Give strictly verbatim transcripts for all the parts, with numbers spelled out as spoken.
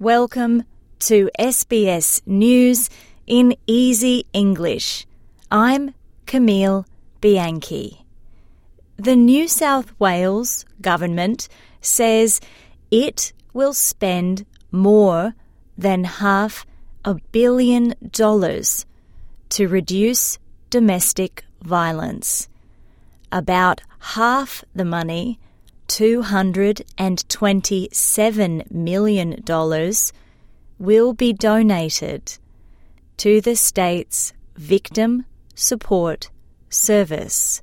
Welcome to S B S News in Easy English. I'm Camille Bianchi. The New South Wales government says it will spend more than half a billion dollars to reduce domestic violence. About half the money, two hundred twenty-seven million dollars, will be donated to the state's Victim Support Service.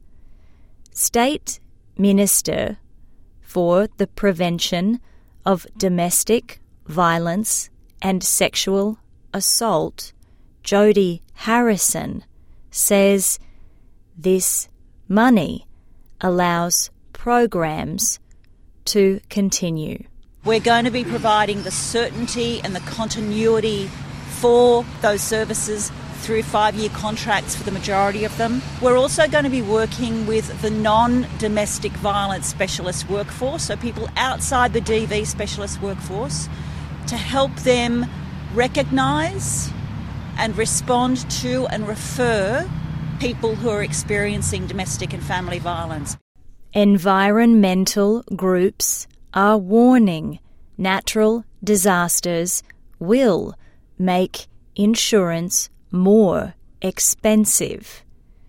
State Minister for the Prevention of Domestic Violence and Sexual Assault, Jody Harrison, says this money allows programs to continue. We're going to be providing the certainty and the continuity for those services through five-year contracts for the majority of them. We're also going to be working with the non-domestic violence specialist workforce, so people outside the D V specialist workforce, to help them recognise and respond to and refer people who are experiencing domestic and family violence. Environmental groups are warning natural disasters will make insurance more expensive.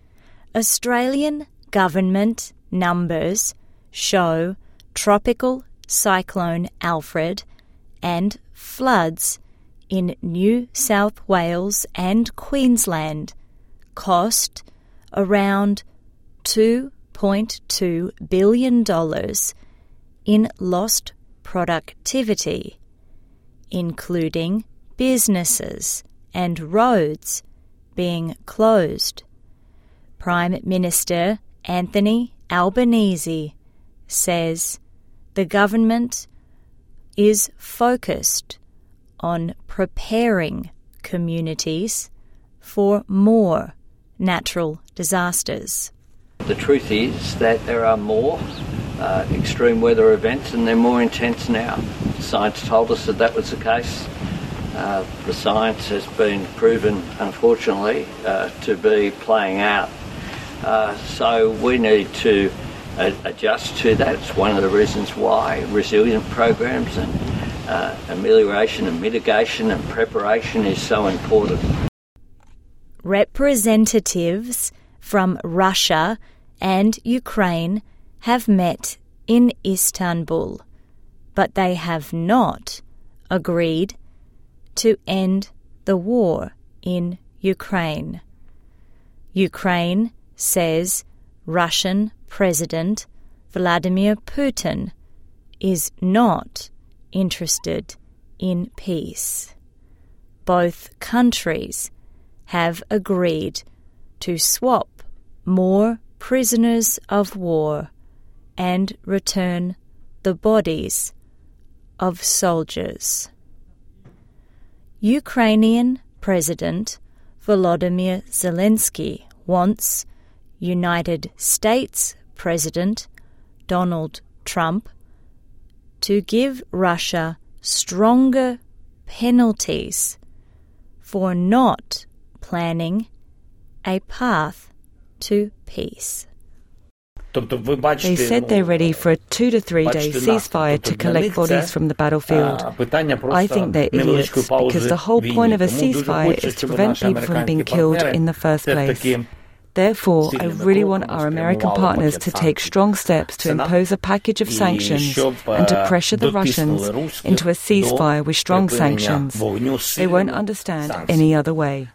Australian government numbers show Tropical Cyclone Alfred and floods in New South Wales and Queensland cost around two point two billion dollars in lost productivity, including businesses and roads being closed. Prime Minister Anthony Albanese says the government is focused on preparing communities for more natural disasters. The truth is that there are more uh, extreme weather events and they're more intense now. Science told us that that was the case. Uh, the science has been proven, unfortunately, uh, to be playing out. Uh, so we need to uh, adjust to that. It's one of the reasons why resilient programs and uh, amelioration and mitigation and preparation is so important. Representatives from Russia and Ukraine have met in Istanbul, but they have not agreed to end the war in Ukraine. Ukraine says Russian President Vladimir Putin is not interested in peace. Both countries have agreed to swap more prisoners of war and return the bodies of soldiers. Ukrainian President Volodymyr Zelensky wants United States President Donald Trump to give Russia stronger penalties for not planning a path to peace. They said they're ready for a two to three day ceasefire to collect bodies from the battlefield. I think they're idiots because the whole point of a ceasefire is to prevent people from being killed in the first place. Therefore, I really want our American partners to take strong steps to impose a package of sanctions and to pressure the Russians into a ceasefire with strong sanctions. They won't understand any other way.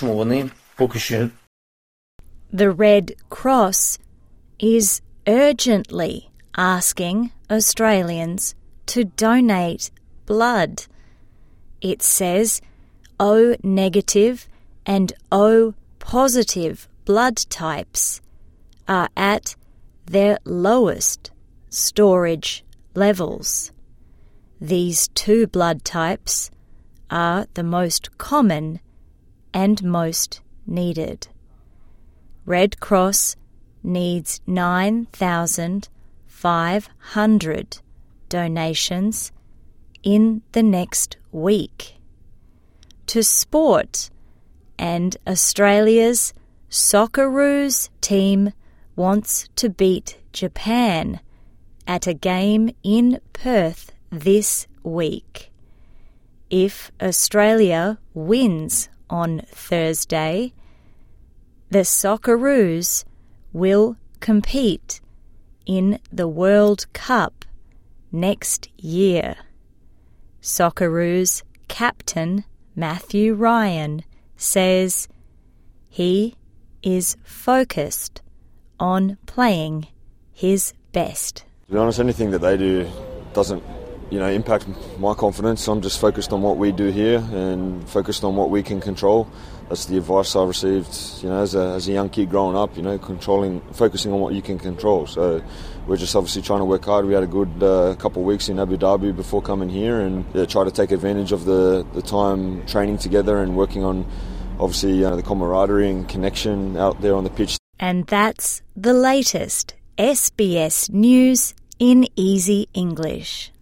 The Red Cross is urgently asking Australians to donate blood. It says O negative and O positive blood types are at their lowest storage levels. These two blood types are the most common and most needed. Red Cross needs nine thousand five hundred donations in the next week. To sport, and Australia's Socceroos team wants to beat Japan at a game in Perth this week. If Australia wins on Thursday, the Socceroos will compete in the World Cup next year. Socceroos captain Matthew Ryan says he is focused on playing his best. To be honest, anything that they do doesn't, you know, impact my confidence. I'm just focused on what we do here and focused on what we can control. That's the advice I received, you know, as a, as a young kid growing up, you know, controlling, focusing on what you can control. So we're just obviously trying to work hard. We had a good uh, couple of weeks in Abu Dhabi before coming here and yeah, try to take advantage of the, the time training together and working on, obviously, you know, the camaraderie and connection out there on the pitch. And that's the latest S B S News in Easy English.